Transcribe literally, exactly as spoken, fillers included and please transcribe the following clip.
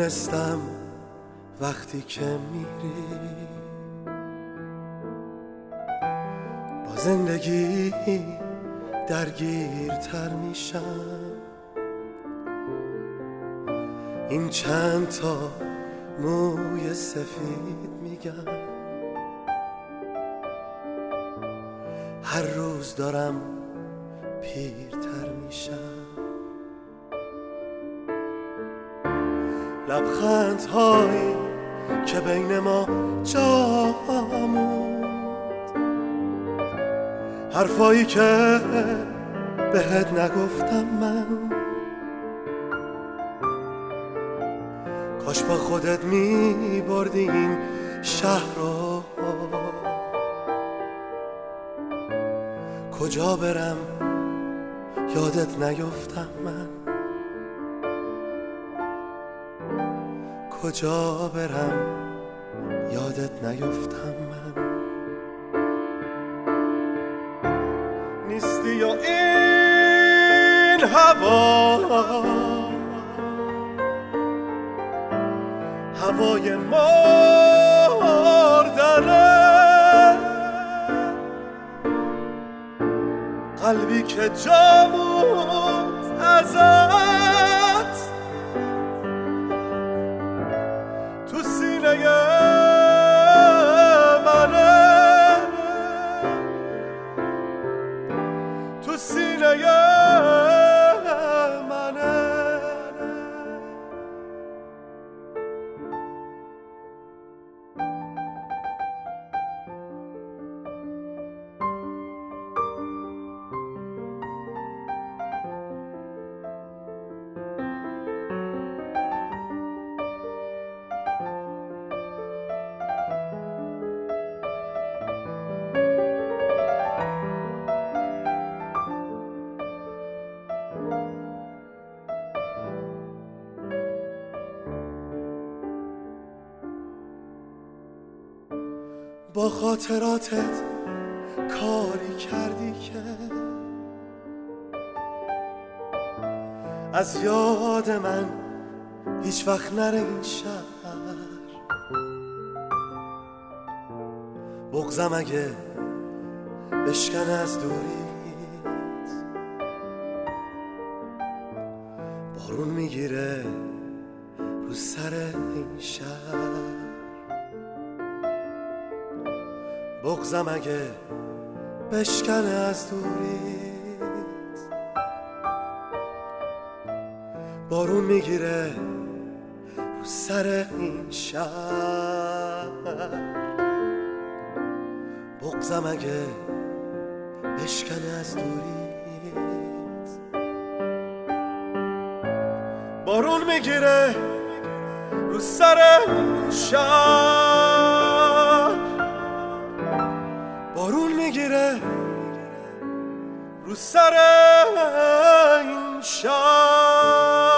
میدونستم وقتی که میری با زندگی درگیرتر میشم. این چند تا موی سفید میگم هر روز دارم پیرتر میشم. لبخندهایی که بین ما جا موند، حرفایی که بهت نگفتم من، کاش با خودت می بردی این شهر رو. کجا برم یادت نیفتم من، کجا برم یادت نیفتم من. نیستی یا این هوا، هوای مردنه، قلبی که جا موند ازت تو سینه منه، تو سینه منه. با خاطراتت کاری کردی که از یاد من هیچ وقت نره این شهر. بغضم اگه بشکنه از دوریت، بارون میگیره رو سر این شهر. بغضم اگه بشکنه از دوریت، بارون میگیره رو سر این شهر. بغضم اگه بشکنه از دوریت، بارون میگیره رو سر این شهر. بارون میگیره رو سر این شهر.